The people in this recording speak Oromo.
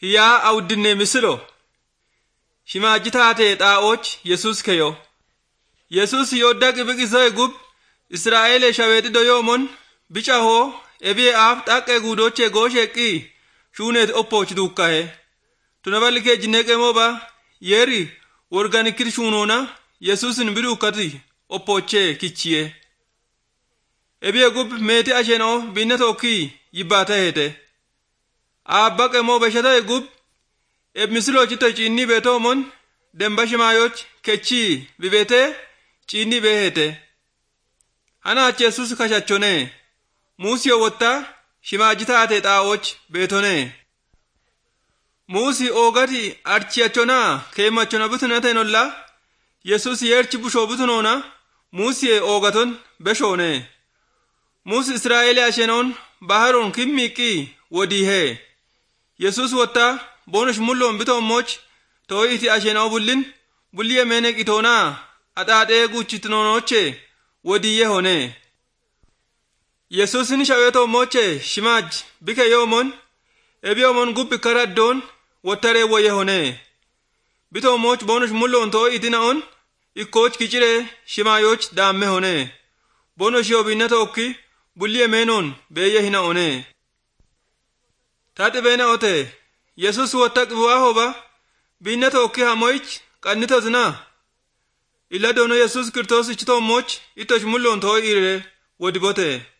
hiyaa awdinne misilo shimaajitaate xaa'ooch yesus keyo yesus yodda qibiqisoy gub israa'eele shaweetido yoomon bica hoo ebiye aaf xaqqee guudoche goosheqqi shuuneet oppooch duukkahe tunaballikee jinneeqee mooba yeeri worganikir shuunoona yesusin biduukkati oppoochee kichiye ebiye gub meeti asheenoo binne tokkii yibbaata heete aabbaqe moo beshata gub eb misilo chito chiinni beetoomon demba shimaayoch kechii bibete chiinni beehete hana achi yesus kashachone muusiyo wotta shimaajitaate xaa'ooch beetone muusi oogati archiyachona keemachona butunatenolla yesus yeerchi bushoo butunoona muusiye oogaton beshoone muusi israa'eele ashenoon baharoon kimmiiqqi wodiihee yesus wotta bonosh mulloon bitoomoch too'iti ashenoo bullin bulliye meene qitoonaa axaaxee guuchitinonoche wodiiyye hone yesusin shaweetoomoche shimaaj bike yoomon ebiyoomon gubbi karaddoon wottaree woyye hone bitoomoch bonosh mulloon too'itina'on ikkooch kiciree shimaayoch daamme hone bonosh yoobinna tokki bulliye meenoon beeyye hina one taati beena ote yesus wotta qibuwaa hoba binne tokki hamoych qannitosna illa doono yesus kirtoos ichitoomoch ittoch mulloon too'ire wodibote